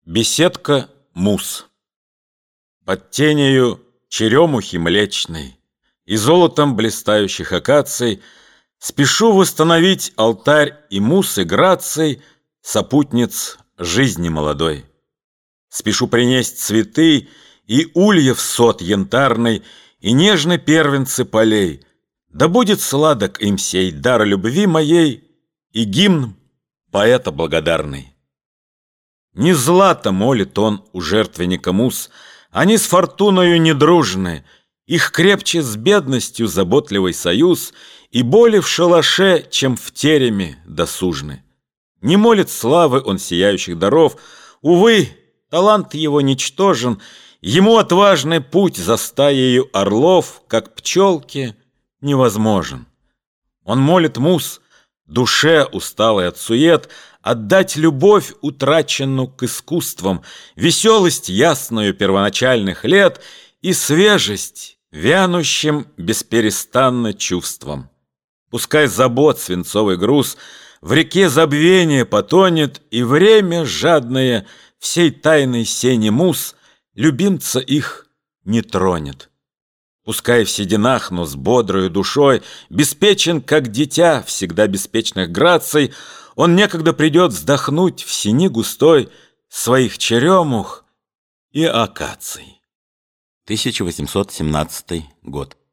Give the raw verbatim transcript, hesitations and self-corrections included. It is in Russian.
Беседка Мус. Под тенею черемухи млечной и золотом блистающих акаций спешу восстановить алтарь и мусы граций, сопутниц жизни молодой. Спешу принесть цветы и ульев сот янтарный, и нежны первенцы полей. Да будет сладок им сей дар любви моей и гимн поэта благодарный. Не злато молит он у жертвенника мус, они с фортуною недружны, их крепче с бедностью заботливый союз, и боли в шалаше, чем в тереме досужны. Не молит славы он сияющих даров, увы, талант его ничтожен, ему отважный путь за стаею орлов, как пчелки, невозможен. Он молит мус, душе усталой от сует, отдать любовь, утраченную к искусствам, веселость ясную первоначальных лет и свежесть вянущим бесперестанно чувством. Пускай забот свинцовый груз в реке забвения потонет, и время жадное всей тайной сени мус любимца их не тронет. Пускай в сединах, но с бодрою душой, беспечен, как дитя, всегда беспечных граций, он некогда придет вздохнуть в сени густой своих черемух и акаций. тысяча восемьсот семнадцатый год.